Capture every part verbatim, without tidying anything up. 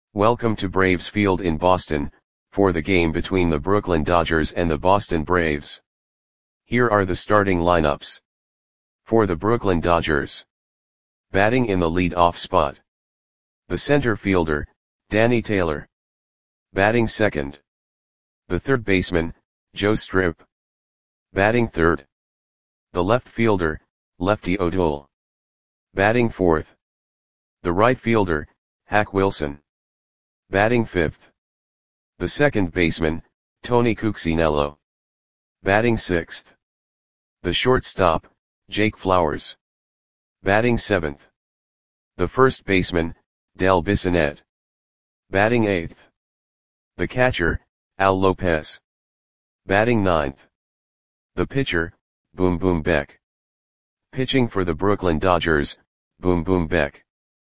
Welcome to Braves Field in Boston, for the game between the Brooklyn Dodgers and the Boston Braves. Here are the starting lineups. For the Brooklyn Dodgers. Batting in the lead-off spot. The center fielder, Danny Taylor. Batting second. The third baseman, Joe Strip. Batting third. The left fielder, Lefty O'Toole. Batting fourth. The right fielder, Hack Wilson. Batting fifth. The second baseman, Tony Cuccinello. Batting sixth. The shortstop, Jake Flowers. Batting seventh. The first baseman, Del Bissonette. Batting eighth. The catcher, Al Lopez. Batting ninth. The pitcher, Boom Boom Beck. Pitching for the Brooklyn Dodgers, Boom Boom Beck.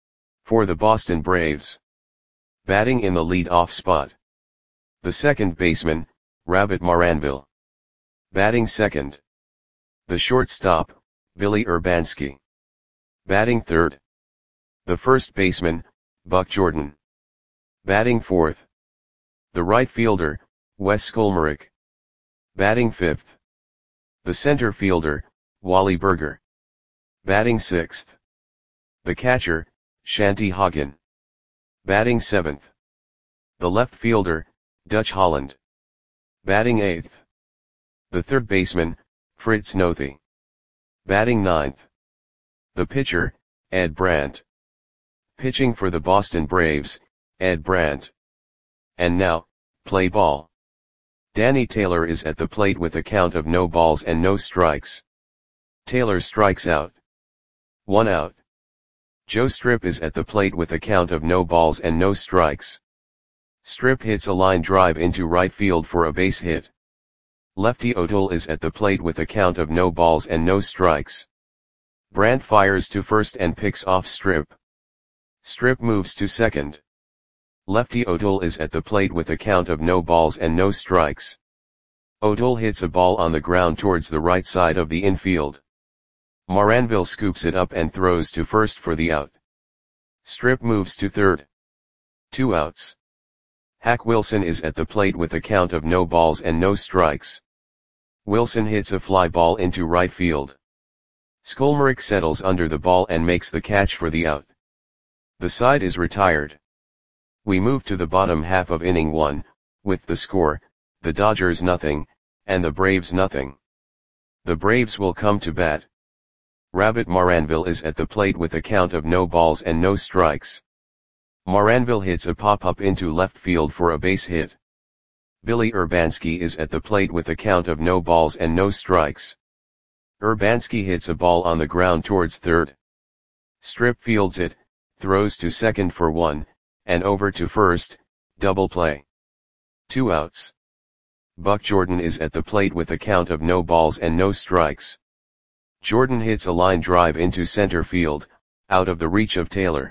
For the Boston Braves. Batting in the lead-off spot. The second baseman, Rabbit Maranville. Batting second. The shortstop, Billy Urbanski. Batting third. The first baseman, Buck Jordan. Batting fourth. The right fielder, Wes Skolmarek. Batting fifth. The center fielder, Wally Berger. Batting sixth. The catcher, Shanty Hagen. Batting seventh. The left fielder, Dutch Holland. Batting eighth. The third baseman, Fritz Nothi. Batting ninth. The pitcher, Ed Brandt. Pitching for the Boston Braves, Ed Brandt. And now, play ball. Danny Taylor is at the plate with a count of no balls and no strikes. Taylor strikes out. One out. Joe Strip is at the plate with a count of no balls and no strikes. Strip hits a line drive into right field for a base hit. Lefty O'Toole is at the plate with a count of no balls and no strikes. Brandt fires to first and picks off Strip. Strip moves to second. Lefty O'Toole is at the plate with a count of no balls and no strikes. O'Toole hits a ball on the ground towards the right side of the infield. Maranville scoops it up and throws to first for the out. Strip moves to third. Two outs. Hack Wilson is at the plate with a count of no balls and no strikes. Wilson hits a fly ball into right field. Skolmarek settles under the ball and makes the catch for the out. The side is retired. We move to the bottom half of inning one, with the score, the Dodgers nothing, and the Braves nothing. The Braves will come to bat. Rabbit Maranville is at the plate with a count of no balls and no strikes. Maranville hits a pop-up into left field for a base hit. Billy Urbanski is at the plate with a count of no balls and no strikes. Urbanski hits a ball on the ground towards third. Strip fields it, throws to second for one, and over to first, double play. Two outs. Buck Jordan is at the plate with a count of no balls and no strikes. Jordan hits a line drive into center field, out of the reach of Taylor.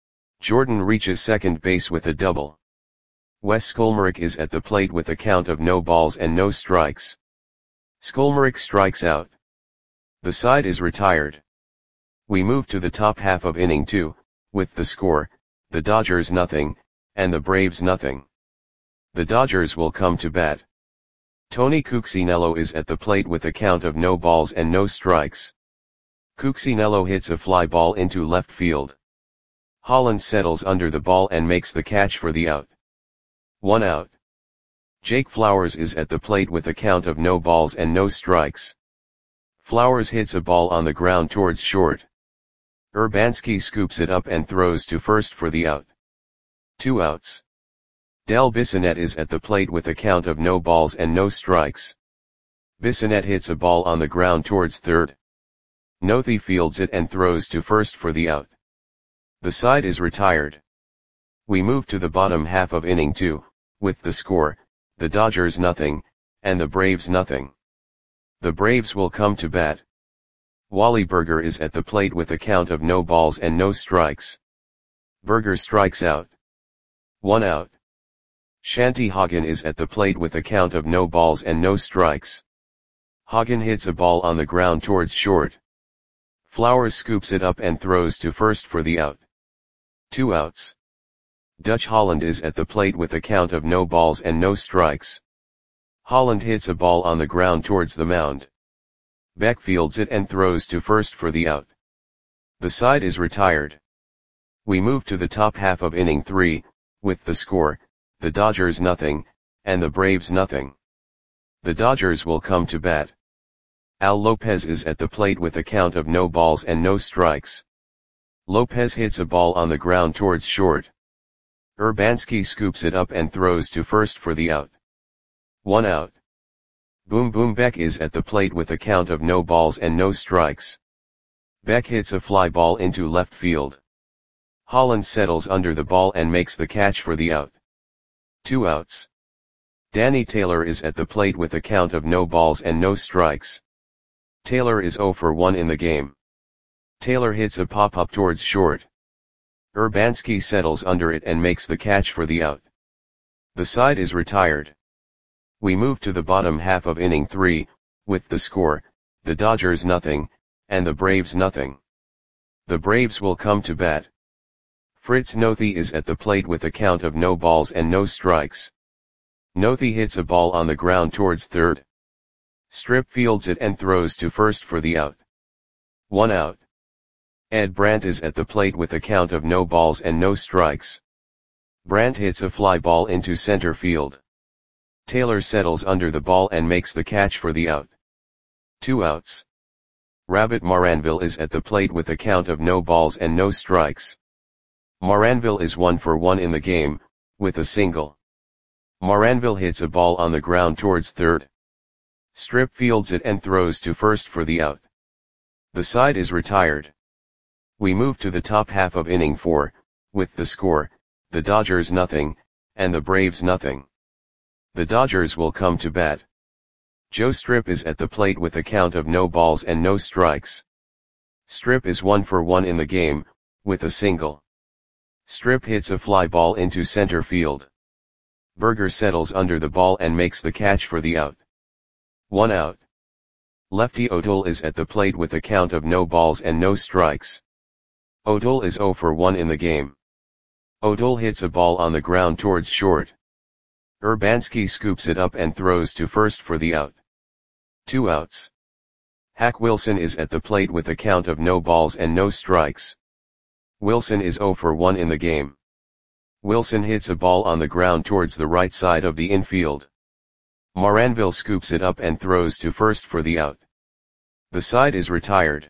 Jordan reaches second base with a double. Wes Skolmarek is at the plate with a count of no balls and no strikes. Skolmarek strikes out. The side is retired. We move to the top half of inning two, with the score, the Dodgers nothing, and the Braves nothing. The Dodgers will come to bat. Tony Cuccinello is at the plate with a count of no balls and no strikes. Cuccinello hits a fly ball into left field. Holland settles under the ball and makes the catch for the out. One out. Jake Flowers is at the plate with a count of no balls and no strikes. Flowers hits a ball on the ground towards short. Urbanski scoops it up and throws to first for the out. Two outs. Del Bissonette is at the plate with a count of no balls and no strikes. Bissonette hits a ball on the ground towards third. Nothi fields it and throws to first for the out. The side is retired. We move to the bottom half of inning two, with the score, the Dodgers nothing, and the Braves nothing. The Braves will come to bat. Wally Berger is at the plate with a count of no balls and no strikes. Berger strikes out. One out. Shanty Hagen is at the plate with a count of no balls and no strikes. Hagen hits a ball on the ground towards short. Flowers scoops it up and throws to first for the out. Two outs. Dutch Holland is at the plate with a count of no balls and no strikes. Holland hits a ball on the ground towards the mound. Beck fields it and throws to first for the out. The side is retired. We move to the top half of inning three, with the score, the Dodgers nothing, and the Braves nothing. The Dodgers will come to bat. Al Lopez is at the plate with a count of no balls and no strikes. Lopez hits a ball on the ground towards short. Urbanski scoops it up and throws to first for the out. One out. Boom Boom Beck is at the plate with a count of no balls and no strikes. Beck hits a fly ball into left field. Holland settles under the ball and makes the catch for the out. Two outs. Danny Taylor is at the plate with a count of no balls and no strikes. Taylor is zero for one in the game. Taylor hits a pop-up towards short. Urbanski settles under it and makes the catch for the out. The side is retired. We move to the bottom half of inning three, with the score, the Dodgers nothing, and the Braves nothing. The Braves will come to bat. Fritz Nothi is at the plate with a count of no balls and no strikes. Nothi hits a ball on the ground towards third. Strip fields it and throws to first for the out. One out. Ed Brandt is at the plate with a count of no balls and no strikes. Brandt hits a fly ball into center field. Taylor settles under the ball and makes the catch for the out. Two outs. Rabbit Maranville is at the plate with a count of no balls and no strikes. Maranville is one for one in the game, with a single. Maranville hits a ball on the ground towards third. Strip fields it and throws to first for the out. The side is retired. We move to the top half of inning four, with the score, the Dodgers nothing, and the Braves nothing. The Dodgers will come to bat. Joe Strip is at the plate with a count of no balls and no strikes. Strip is one for one in the game, with a single. Strip hits a fly ball into center field. Berger settles under the ball and makes the catch for the out. One out. Lefty O'Toole is at the plate with a count of no balls and no strikes. O'Toole is zero for one in the game. O'Toole hits a ball on the ground towards short. Urbanski scoops it up and throws to first for the out. Two outs. Hack Wilson is at the plate with a count of no balls and no strikes. Wilson is zero for one in the game. Wilson hits a ball on the ground towards the right side of the infield. Maranville scoops it up and throws to first for the out. The side is retired.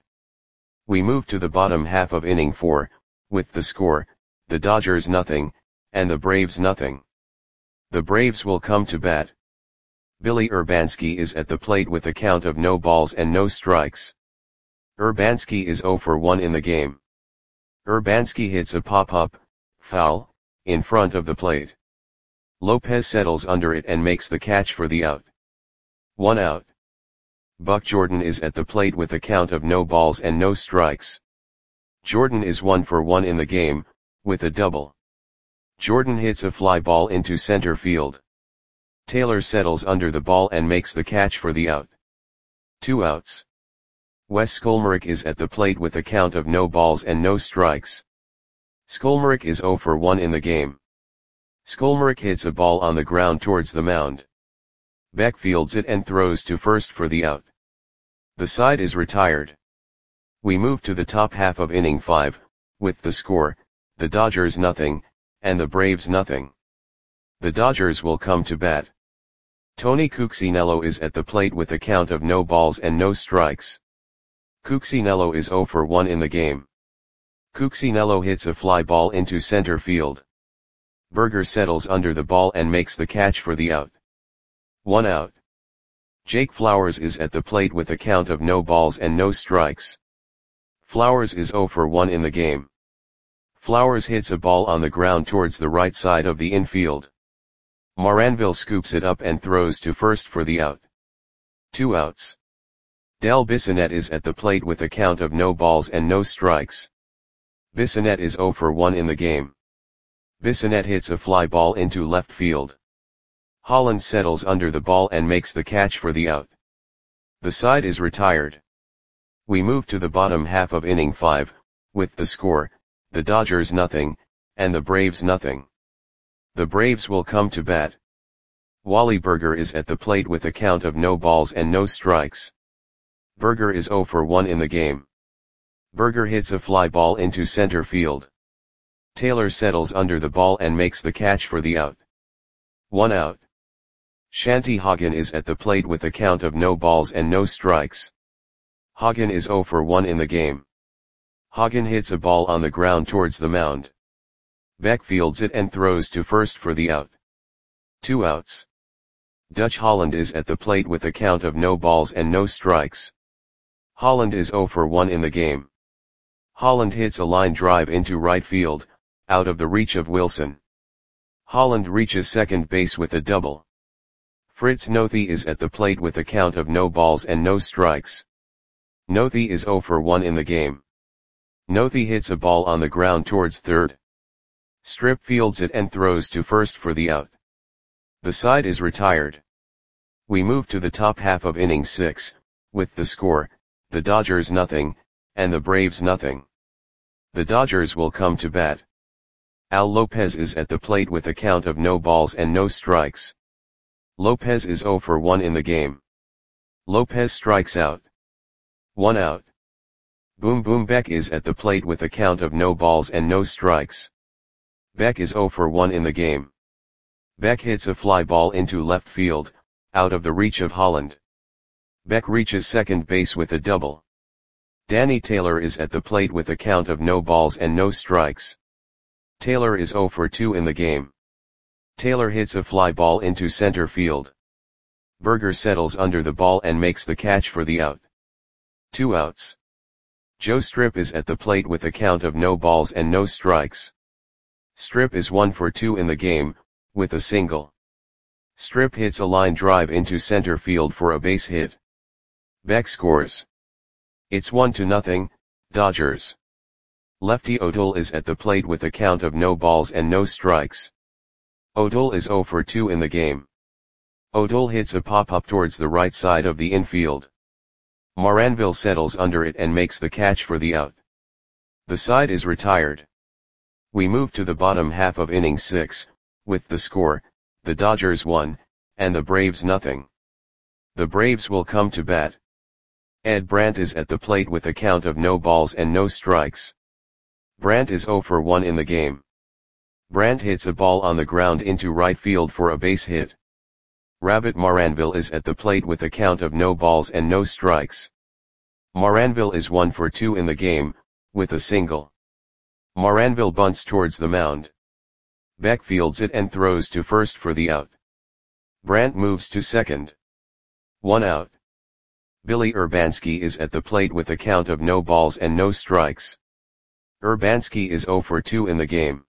We move to the bottom half of inning four, with the score, the Dodgers nothing, and the Braves nothing. The Braves will come to bat. Billy Urbanski is at the plate with a count of no balls and no strikes. Urbanski is zero for one in the game. Urbanski hits a pop-up, foul, in front of the plate. Lopez settles under it and makes the catch for the out. One out. Buck Jordan is at the plate with a count of no balls and no strikes. Jordan is one for one in the game, with a double. Jordan hits a fly ball into center field. Taylor settles under the ball and makes the catch for the out. Two outs. Wes Skolmerick is at the plate with a count of no balls and no strikes. Skolmerick is zero for one in the game. Skolmerick hits a ball on the ground towards the mound. Beck fields it and throws to first for the out. The side is retired. We move to the top half of inning five, with the score, the Dodgers nothing, and the Braves nothing. The Dodgers will come to bat. Tony Cuccinello is at the plate with a count of no balls and no strikes. Cuccinello is zero for one in the game. Cuccinello hits a fly ball into center field. Berger settles under the ball and makes the catch for the out. One out. Jake Flowers is at the plate with a count of no balls and no strikes. Flowers is zero for one in the game. Flowers hits a ball on the ground towards the right side of the infield. Maranville scoops it up and throws to first for the out. Two outs. Del Bissonette is at the plate with a count of no balls and no strikes. Bissonette is zero for one in the game. Bissonette hits a fly ball into left field. Holland settles under the ball and makes the catch for the out. The side is retired. We move to the bottom half of inning five, with the score, the Dodgers nothing, and the Braves nothing. The Braves will come to bat. Wally Burger is at the plate with a count of no balls and no strikes. Burger is zero for one in the game. Burger hits a fly ball into center field. Taylor settles under the ball and makes the catch for the out. One out. Shanti Hagen is at the plate with a count of no balls and no strikes. Hagen is zero for one in the game. Hagen hits a ball on the ground towards the mound. Beck fields it and throws to first for the out. Two outs. Dutch Holland is at the plate with a count of no balls and no strikes. Holland is zero for one in the game. Holland hits a line drive into right field, out of the reach of Wilson. Holland reaches second base with a double. Fritz Nothi is at the plate with a count of no balls and no strikes. Nothi is zero for one in the game. Nothi hits a ball on the ground towards third. Strip fields it and throws to first for the out. The side is retired. We move to the top half of inning six, with the score, the Dodgers nothing, and the Braves nothing. The Dodgers will come to bat. Al Lopez is at the plate with a count of no balls and no strikes. Lopez is zero for one in the game. Lopez strikes out. One out. Boom Boom Beck is at the plate with a count of no balls and no strikes. Beck is zero for one in the game. Beck hits a fly ball into left field, out of the reach of Holland. Beck reaches second base with a double. Danny Taylor is at the plate with a count of no balls and no strikes. Taylor is zero for two in the game. Taylor hits a fly ball into center field. Burger settles under the ball and makes the catch for the out. Two outs. Joe Strip is at the plate with a count of no balls and no strikes. Strip is one for two in the game, with a single. Strip hits a line drive into center field for a base hit. Beck scores. It's one to nothing, Dodgers. Lefty O'Toole is at the plate with a count of no balls and no strikes. O'Toole is zero for two in the game. O'Toole hits a pop-up towards the right side of the infield. Moranville settles under it and makes the catch for the out. The side is retired. We move to the bottom half of inning six, with the score, the Dodgers one, and the Braves nothing. The Braves will come to bat. Ed Brandt is at the plate with a count of no balls and no strikes. Brandt is zero for one in the game. Brandt hits a ball on the ground into right field for a base hit. Rabbit Moranville is at the plate with a count of no balls and no strikes. Moranville is one for two in the game, with a single. Moranville bunts towards the mound. Beck fields it and throws to first for the out. Brandt moves to second. One out. Billy Urbanski is at the plate with a count of no balls and no strikes. Urbanski is zero for two in the game.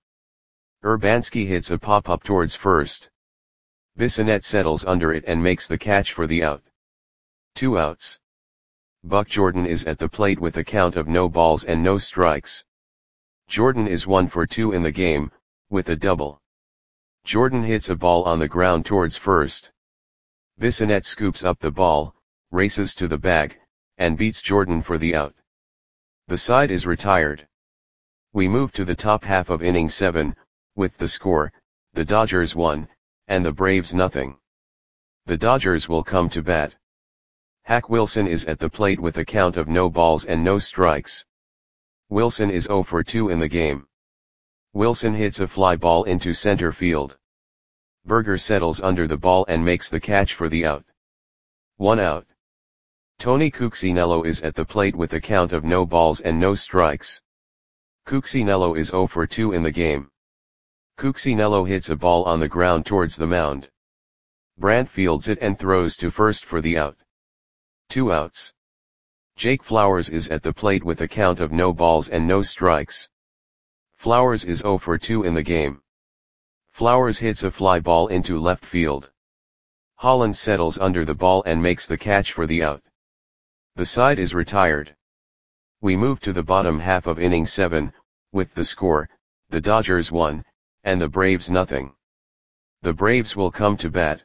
Urbanski hits a pop-up towards first. Bissonette settles under it and makes the catch for the out. Two outs. Buck Jordan is at the plate with a count of no balls and no strikes. Jordan is one for two in the game, with a double. Jordan hits a ball on the ground towards first. Bissonette scoops up the ball, races to the bag, and beats Jordan for the out. The side is retired. We move to the top half of inning seven, with the score, the Dodgers one, and the Braves nothing. The Dodgers will come to bat. Hack Wilson is at the plate with a count of no balls and no strikes. Wilson is zero for two in the game. Wilson hits a fly ball into center field. Burger settles under the ball and makes the catch for the out. One out. Tony Cuccinello is at the plate with a count of no balls and no strikes. Cuccinello is zero for two in the game. Cuccinello hits a ball on the ground towards the mound. Brandt fields it and throws to first for the out. Two outs. Jake Flowers is at the plate with a count of no balls and no strikes. Flowers is zero for two in the game. Flowers hits a fly ball into left field. Holland settles under the ball and makes the catch for the out. The side is retired. We move to the bottom half of inning seven, with the score, the Dodgers one, and the Braves nothing. The Braves will come to bat.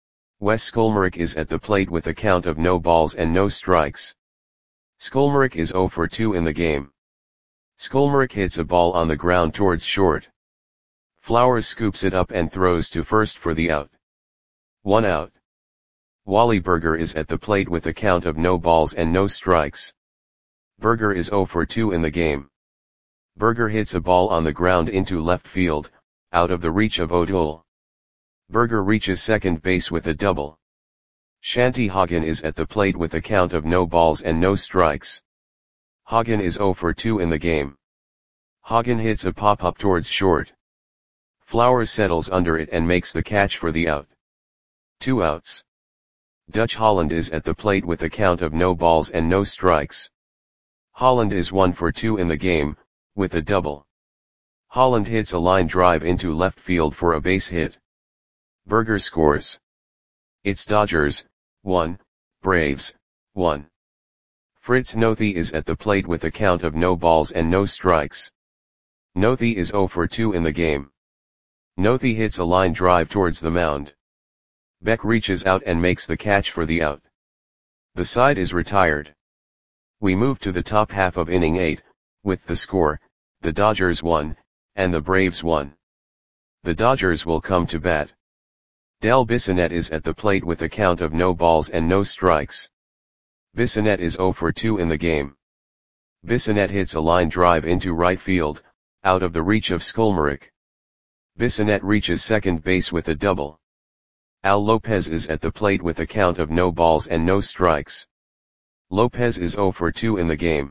Wes Skolmerick is at the plate with a count of no balls and no strikes. Skolmerick is zero for two in the game. Skolmerick hits a ball on the ground towards short. Flowers scoops it up and throws to first for the out. One out. Wally Berger is at the plate with a count of no balls and no strikes. Berger is zero for two in the game. Berger hits a ball on the ground into left field, out of the reach of O'Toole. Berger reaches second base with a double. Shanti Hagen is at the plate with a count of no balls and no strikes. Hagen is zero for two in the game. Hagen hits a pop-up towards short. Flowers settles under it and makes the catch for the out. Two outs. Dutch Holland is at the plate with a count of no balls and no strikes. Holland is one for two in the game, with a double. Holland hits a line drive into left field for a base hit. Berger scores. It's Dodgers, one, Braves, one. Fritz Nothi is at the plate with a count of no balls and no strikes. Nothi is zero for two in the game. Nothi hits a line drive towards the mound. Beck reaches out and makes the catch for the out. The side is retired. We move to the top half of inning eight, with the score, the Dodgers won, and the Braves won. The Dodgers will come to bat. Del Bissonette is at the plate with a count of no balls and no strikes. Bissonette is zero for two in the game. Bissonette hits a line drive into right field, out of the reach of Skolmarek. Bissonette reaches second base with a double. Al Lopez is at the plate with a count of no balls and no strikes. Lopez is zero for two in the game.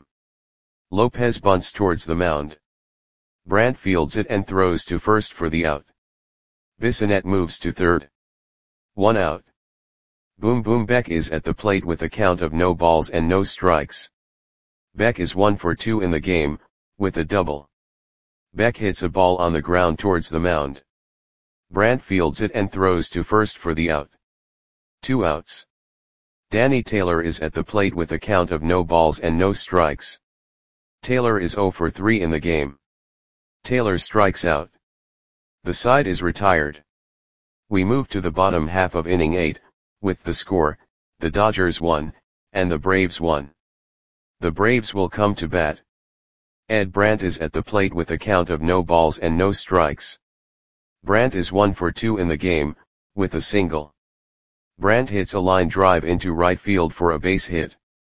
Lopez bunts towards the mound. Brandt fields it and throws to first for the out. Bissonette moves to third. One out. Boom Boom Beck is at the plate with a count of no balls and no strikes. Beck is one for two in the game, with a double. Beck hits a ball on the ground towards the mound. Brandt fields it and throws to first for the out. Two outs. Danny Taylor is at the plate with a count of no balls and no strikes. Taylor is zero for three in the game. Taylor strikes out. The side is retired. We move to the bottom half of inning eight, with the score, the Dodgers won, and the Braves won. The Braves will come to bat. Ed Brandt is at the plate with a count of no balls and no strikes. Brandt is one for two in the game, with a single. Brandt hits a line drive into right field for a base hit.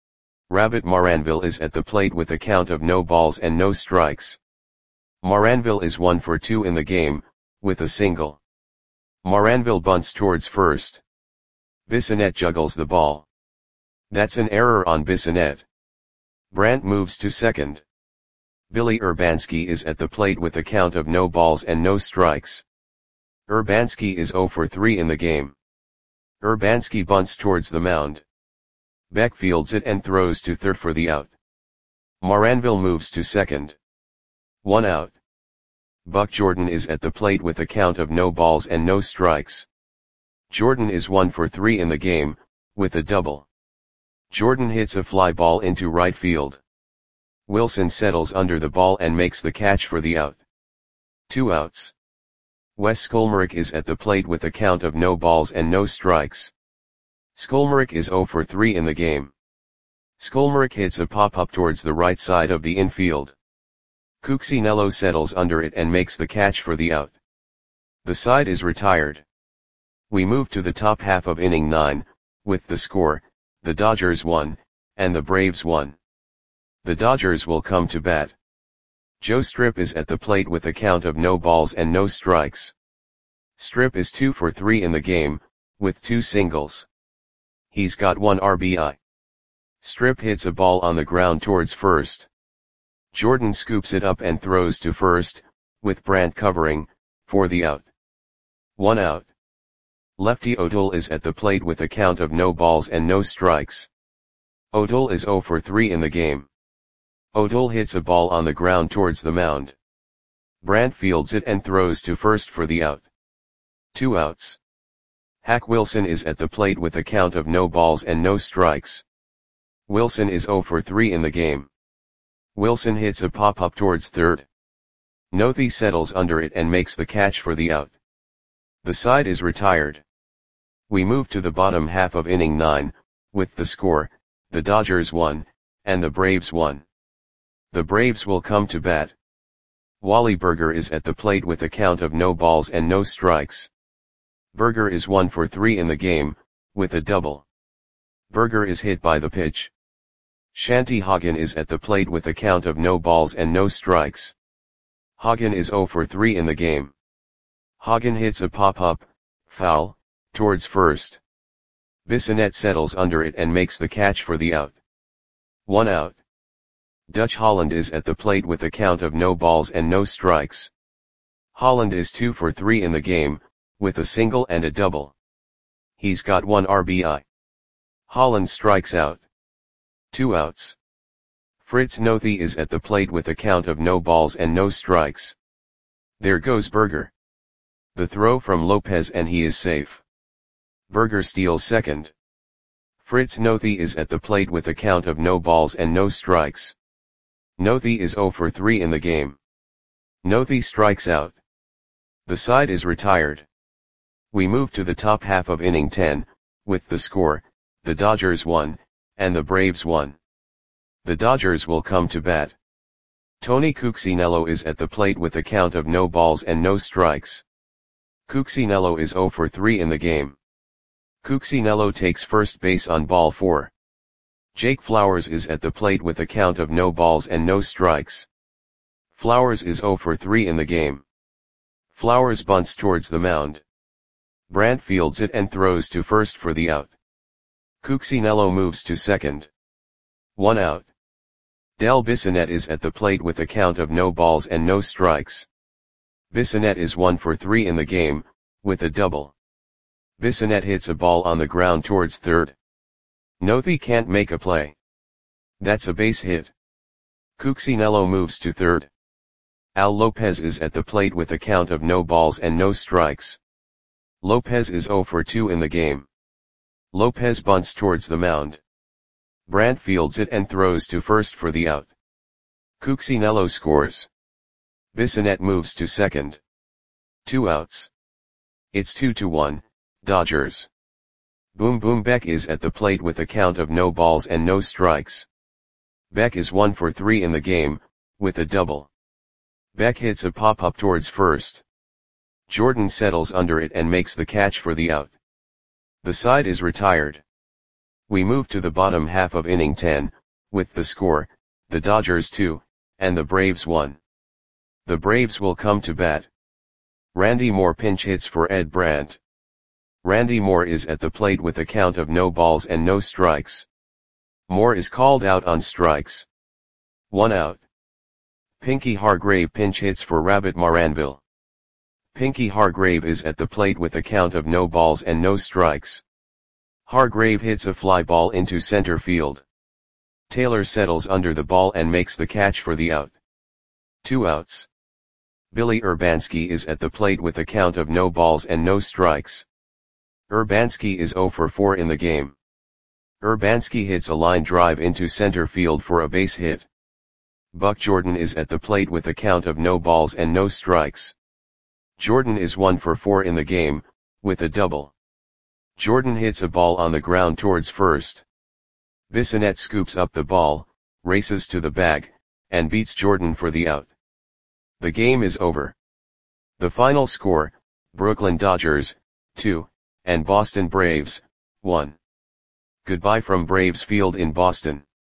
Rabbit Maranville is at the plate with a count of no balls and no strikes. Maranville is one for two in the game, with a single. Maranville bunts towards first. Bissonette juggles the ball. That's an error on Bissonette. Brandt moves to second. Billy Urbanski is at the plate with a count of no balls and no strikes. Urbanski is zero for three in the game. Urbanski bunts towards the mound. Beck fields it and throws to third for the out. Maranville moves to second. One out. Buck Jordan is at the plate with a count of no balls and no strikes. Jordan is one for three in the game, with a double. Jordan hits a fly ball into right field. Wilson settles under the ball and makes the catch for the out. Two outs. Wes Skolmarek is at the plate with a count of no balls and no strikes. Skolmarek is zero for three in the game. Skolmarek hits a pop-up towards the right side of the infield. Cuccinello settles under it and makes the catch for the out. The side is retired. We move to the top half of inning nine, with the score, the Dodgers won, and the Braves won. The Dodgers will come to bat. Joe Strip is at the plate with a count of no balls and no strikes. Strip is two for three in the game, with two singles. He's got one R B I. Strip hits a ball on the ground towards first. Jordan scoops it up and throws to first, with Brandt covering, for the out. One out. Lefty O'Toole is at the plate with a count of no balls and no strikes. O'Toole is zero for three in the game. O'Toole hits a ball on the ground towards the mound. Brandt fields it and throws to first for the out. Two outs. Hack Wilson is at the plate with a count of no balls and no strikes. Wilson is zero for three in the game. Wilson hits a pop-up towards third. Nothi settles under it and makes the catch for the out. The side is retired. We move to the bottom half of inning nine, with the score, the Dodgers won, and the Braves won. The Braves will come to bat. Wally Berger is at the plate with a count of no balls and no strikes. Berger is one for three in the game, with a double. Berger is hit by the pitch. Shanti Hagen is at the plate with a count of no balls and no strikes. Hagen is zero for three in the game. Hagen hits a pop-up, foul, towards first. Bissonnette settles under it and makes the catch for the out. One out. Dutch Holland is at the plate with a count of no balls and no strikes. Holland is two for three in the game, with a single and a double. He's got one R B I. Holland strikes out. Two outs. Fritz Nothi is at the plate with a count of no balls and no strikes. There goes Berger. The throw from Lopez and he is safe. Berger steals second. Fritz Nothi is at the plate with a count of no balls and no strikes. Nothi is zero for three in the game. Nothi strikes out. The side is retired. We move to the top half of inning ten, with the score, the Dodgers won, and the Braves won. The Dodgers will come to bat. Tony Cuccinello is at the plate with a count of no balls and no strikes. Cuccinello is zero for three in the game. Cuccinello takes first base on ball four. Jake Flowers is at the plate with a count of no balls and no strikes. Flowers is zero for three in the game. Flowers bunts towards the mound. Brandt fields it and throws to first for the out. Cuccinello moves to second. One out. Del Bissonnette is at the plate with a count of no balls and no strikes. Bissonnette is one for three in the game, with a double. Bissonnette hits a ball on the ground towards third. Nothi can't make a play. That's a base hit. Cuccinello moves to third. Al Lopez is at the plate with a count of no balls and no strikes. Lopez is zero for two in the game. Lopez bunts towards the mound. Brandt fields it and throws to first for the out. Cuccinello scores. Bissonnette moves to second. Two outs. It's two to one, Dodgers. Boom Boom Beck is at the plate with a count of no balls and no strikes. Beck is one for three in the game, with a double. Beck hits a pop-up towards first. Jordan settles under it and makes the catch for the out. The side is retired. We move to the bottom half of inning ten, with the score, the Dodgers two, and the Braves one. The Braves will come to bat. Randy Moore pinch hits for Ed Brandt. Randy Moore is at the plate with a count of no balls and no strikes. Moore is called out on strikes. One out. Pinky Hargrave pinch hits for Rabbit Maranville. Pinky Hargrave is at the plate with a count of no balls and no strikes. Hargrave hits a fly ball into center field. Taylor settles under the ball and makes the catch for the out. Two outs. Billy Urbanski is at the plate with a count of no balls and no strikes. Urbanski is zero for four in the game. Urbanski hits a line drive into center field for a base hit. Buck Jordan is at the plate with a count of no balls and no strikes. Jordan is one for four in the game, with a double. Jordan hits a ball on the ground towards first. Bissonnette scoops up the ball, races to the bag, and beats Jordan for the out. The game is over. The final score, Brooklyn Dodgers, two, and Boston Braves, one. Goodbye from Braves Field in Boston.